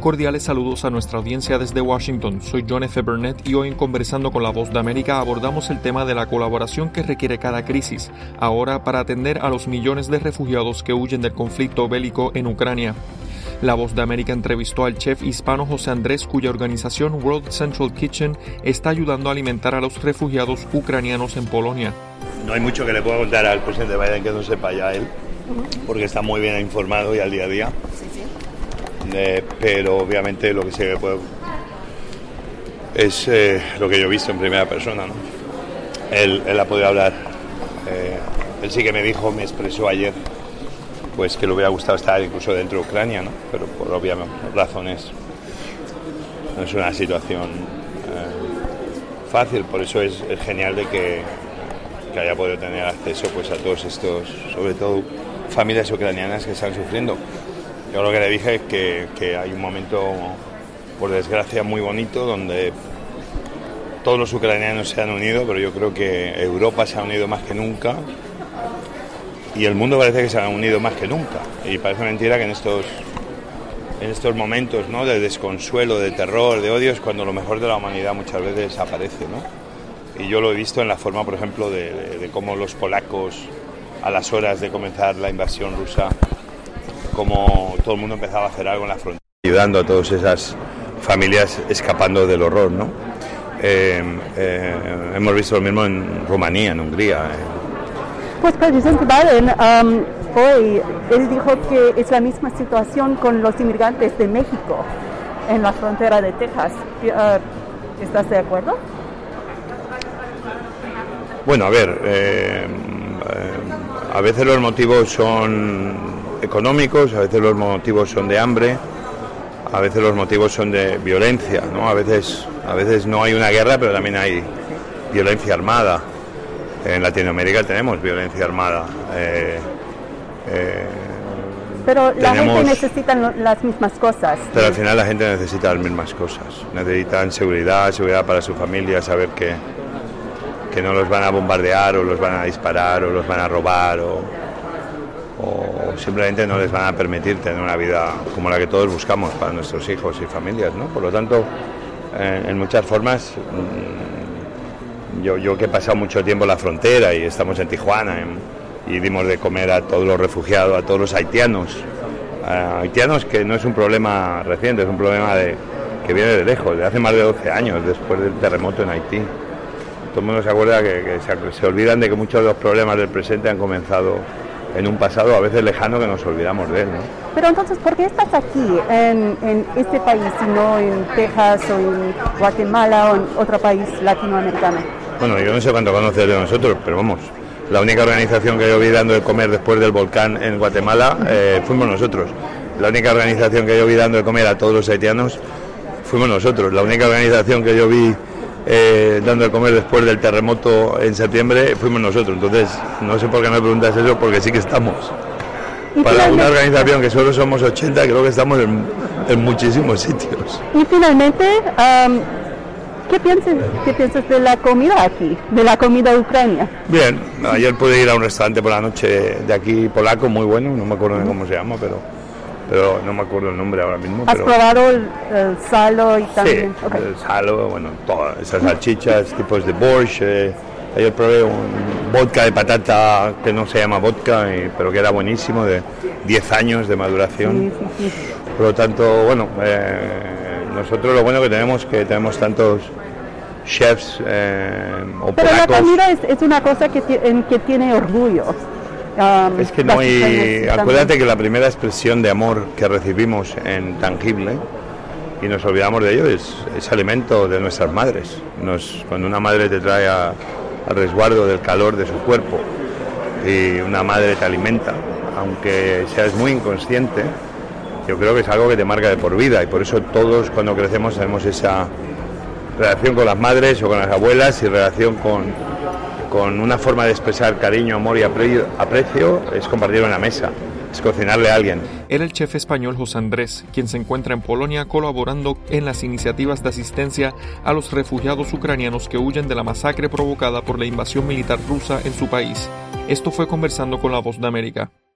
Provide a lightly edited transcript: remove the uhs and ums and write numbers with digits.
Cordiales saludos a nuestra audiencia desde Washington. Soy John F. Burnett y hoy en Conversando con la Voz de América abordamos el tema de la colaboración que requiere cada crisis, ahora para atender a los millones de refugiados que huyen del conflicto bélico en Ucrania. La Voz de América entrevistó al chef hispano José Andrés, cuya organización World Central Kitchen está ayudando a alimentar a los refugiados ucranianos en Polonia. No hay mucho que le pueda contar al presidente Biden que no sepa ya él, porque está muy bien informado y al día a día. Pero obviamente lo que se puede es lo que yo he visto en primera persona, ¿no? Él ha podido hablar. Él sí que me expresó ayer, pues que le hubiera gustado estar incluso dentro de Ucrania, ¿no? Pero por obvias razones no es una situación fácil. Por eso es genial de que haya podido tener acceso pues a todos estos, sobre todo familias ucranianas que están sufriendo. Yo lo que le dije es que hay un momento, por desgracia, muy bonito donde todos los ucranianos se han unido, pero yo creo que Europa se ha unido más que nunca y el mundo parece que se ha unido más que nunca. Y parece mentira que en estos momentos, ¿no?, de desconsuelo, de terror, de odio, es cuando lo mejor de la humanidad muchas veces aparece, ¿no? Y yo lo he visto en la forma, por ejemplo, de cómo los polacos, a las horas de comenzar la invasión rusa, como todo el mundo empezaba a hacer algo en la frontera, ayudando a todas esas familias escapando del horror, ¿no? Hemos visto lo mismo en Rumanía, en Hungría. Pues presidente Biden hoy él dijo que es la misma situación con los inmigrantes de México en la frontera de Texas. ¿Estás de acuerdo? Bueno, a ver, a veces los motivos son económicos, a veces los motivos son de hambre, a veces los motivos son de violencia, ¿no? A veces no hay una guerra, pero también hay violencia armada. En Latinoamérica tenemos violencia armada. Pero la gente necesita las mismas cosas. Pero al final la gente necesita las mismas cosas. Necesitan seguridad para su familia, saber que no los van a bombardear o los van a disparar o los van a robar o simplemente no les van a permitir tener una vida como la que todos buscamos para nuestros hijos y familias, ¿no? Por lo tanto, en muchas formas, yo que he pasado mucho tiempo en la frontera y estamos en Tijuana y dimos de comer a todos los refugiados, a todos los haitianos, que no es un problema reciente, es un problema que viene de lejos, de hace más de 12 años, después del terremoto en Haití. Todo el mundo se acuerda que se olvidan de que muchos de los problemas del presente han comenzado en un pasado a veces lejano que nos olvidamos de él, ¿no? Pero entonces, ¿por qué estás aquí en este país y no en Texas o en Guatemala o en otro país latinoamericano? Bueno, yo no sé cuánto conoces de nosotros, pero vamos, la única organización que yo vi dando de comer después del volcán en Guatemala fuimos nosotros. La única organización que yo vi dando de comer a todos los haitianos fuimos nosotros. La única organización que yo vi dando de comer después del terremoto en septiembre fuimos nosotros. Entonces no sé por qué me preguntas eso, porque sí que estamos. Para una organización que solo somos 80, creo que estamos en muchísimos sitios. Y finalmente, ¿qué piensas de la comida aquí, de la comida ucrania? Bien, ayer pude ir a un restaurante por la noche de aquí polaco muy bueno, no me acuerdo de cómo se llama, pero no me acuerdo el nombre ahora mismo. ¿Has probado el salo y también? Sí, okay. El salo, bueno, todas esas salchichas, tipos de borscht. Ayer probé un vodka de patata que no se llama vodka, pero que era buenísimo, de 10 años de maduración. Sí. Por lo tanto, bueno, nosotros lo bueno que tenemos tantos chefs o pero polacos. La comida es una cosa en que tiene orgullo. Es que no hay. Acuérdate que la primera expresión de amor que recibimos en tangible, y nos olvidamos de ello, es alimento de nuestras madres. Cuando una madre te trae al resguardo del calor de su cuerpo y una madre te alimenta, aunque seas muy inconsciente, yo creo que es algo que te marca de por vida, y por eso todos cuando crecemos tenemos esa relación con las madres o con las abuelas, y relación con una forma de expresar cariño, amor y aprecio es compartirlo en la mesa, es cocinarle a alguien. Era el chef español José Andrés, quien se encuentra en Polonia colaborando en las iniciativas de asistencia a los refugiados ucranianos que huyen de la masacre provocada por la invasión militar rusa en su país. Esto fue Conversando con la Voz de América.